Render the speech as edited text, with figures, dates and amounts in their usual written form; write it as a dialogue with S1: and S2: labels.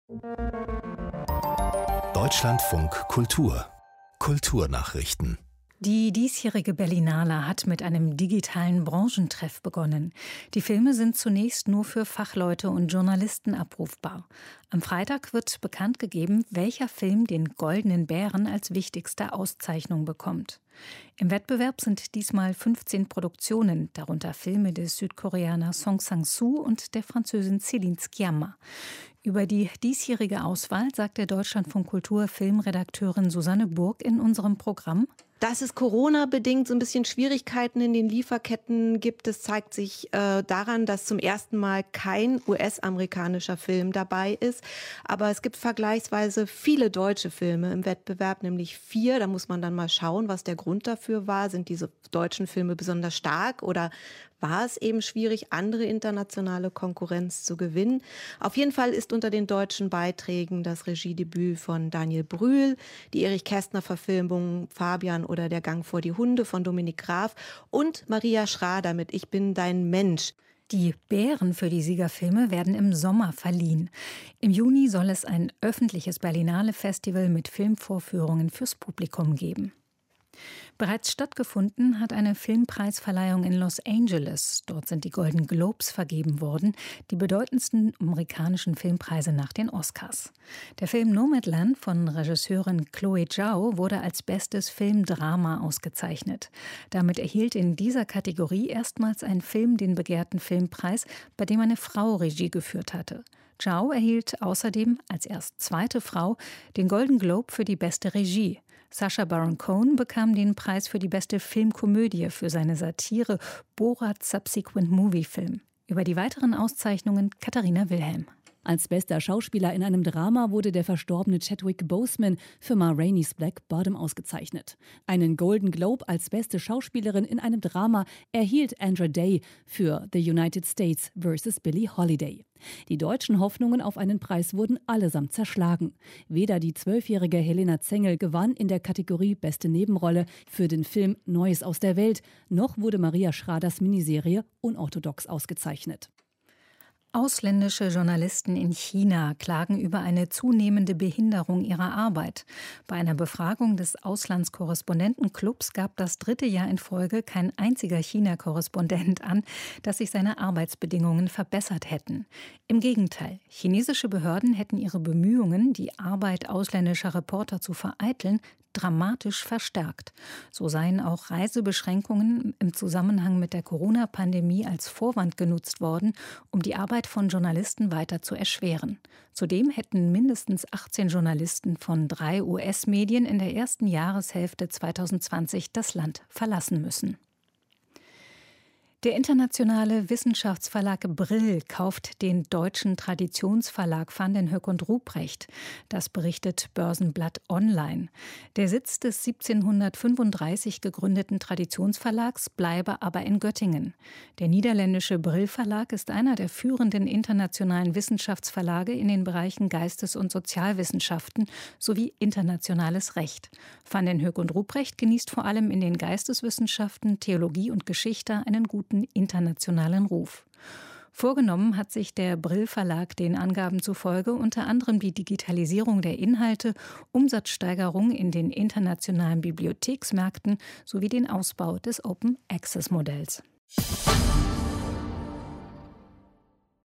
S1: Deutschlandfunk Kultur. Kulturnachrichten.
S2: Die diesjährige Berlinale hat mit einem digitalen Branchentreff begonnen. Die Filme sind zunächst nur für Fachleute und Journalisten abrufbar. Am Freitag wird bekannt gegeben, welcher Film den Goldenen Bären als wichtigste Auszeichnung bekommt. Im Wettbewerb sind diesmal 15 Produktionen, darunter Filme des Südkoreaners Song Sang-soo und der Französin Céline Sciamma. Über die diesjährige Auswahl sagt der Deutschlandfunk Kultur Filmredakteurin Susanne Burg in unserem Programm:
S3: Dass es Corona-bedingt so ein bisschen Schwierigkeiten in den Lieferketten gibt, das zeigt sich daran, dass zum ersten Mal kein US-amerikanischer Film dabei ist. Aber es gibt vergleichsweise viele deutsche Filme im Wettbewerb, nämlich 4. Da muss man dann mal schauen, was der Grund dafür war. Sind diese deutschen Filme besonders stark oder war es eben schwierig, andere internationale Konkurrenz zu gewinnen? Auf jeden Fall ist unter den deutschen Beiträgen das Regiedebüt von Daniel Brühl, die Erich-Kästner-Verfilmung Fabian oder Der Gang vor die Hunde von Dominik Graf und Maria Schrader mit Ich bin dein Mensch.
S2: Die Bären für die Siegerfilme werden im Sommer verliehen. Im Juni soll es ein öffentliches Berlinale-Festival mit Filmvorführungen fürs Publikum geben. Bereits stattgefunden hat eine Filmpreisverleihung in Los Angeles. Dort sind die Golden Globes vergeben worden, die bedeutendsten amerikanischen Filmpreise nach den Oscars. Der Film Nomadland von Regisseurin Chloe Zhao wurde als bestes Filmdrama ausgezeichnet. Damit erhielt in dieser Kategorie erstmals ein Film den begehrten Filmpreis, bei dem eine Frau Regie geführt hatte. Zhao erhielt außerdem als erst zweite Frau den Golden Globe für die beste Regie. Sacha Baron Cohen bekam den Preis für die beste Filmkomödie für seine Satire Borat Subsequent Movie Film. Über die weiteren Auszeichnungen Katharina Wilhelm.
S4: Als bester Schauspieler in einem Drama wurde der verstorbene Chadwick Boseman für Ma Rainey's Black Bottom ausgezeichnet. Einen Golden Globe als beste Schauspielerin in einem Drama erhielt Andra Day für The United States vs. Billie Holiday. Die deutschen Hoffnungen auf einen Preis wurden allesamt zerschlagen. Weder die 12-jährige Helena Zengel gewann in der Kategorie Beste Nebenrolle für den Film Neues aus der Welt, noch wurde Maria Schraders Miniserie Unorthodox ausgezeichnet.
S2: Ausländische Journalisten in China klagen über eine zunehmende Behinderung ihrer Arbeit. Bei einer Befragung des Auslandskorrespondentenclubs gab das 3. Jahr in Folge kein einziger China-Korrespondent an, dass sich seine Arbeitsbedingungen verbessert hätten. Im Gegenteil, chinesische Behörden hätten ihre Bemühungen, die Arbeit ausländischer Reporter zu vereiteln, dramatisch verstärkt. So seien auch Reisebeschränkungen im Zusammenhang mit der Corona-Pandemie als Vorwand genutzt worden, um die Arbeit von Journalisten weiter zu erschweren. Zudem hätten mindestens 18 Journalisten von 3 US-Medien in der ersten Jahreshälfte 2020 das Land verlassen müssen. Der internationale Wissenschaftsverlag Brill kauft den deutschen Traditionsverlag Van den Hoek und Ruprecht. Das berichtet Börsenblatt Online. Der Sitz des 1735 gegründeten Traditionsverlags bleibe aber in Göttingen. Der niederländische Brill Verlag ist einer der führenden internationalen Wissenschaftsverlage in den Bereichen Geistes- und Sozialwissenschaften sowie internationales Recht. Van den Hoek und Ruprecht genießt vor allem in den Geisteswissenschaften, Theologie und Geschichte einen guten internationalen Ruf. Vorgenommen hat sich der Brill Verlag den Angaben zufolge unter anderem die Digitalisierung der Inhalte, Umsatzsteigerung in den internationalen Bibliotheksmärkten sowie den Ausbau des Open-Access-Modells.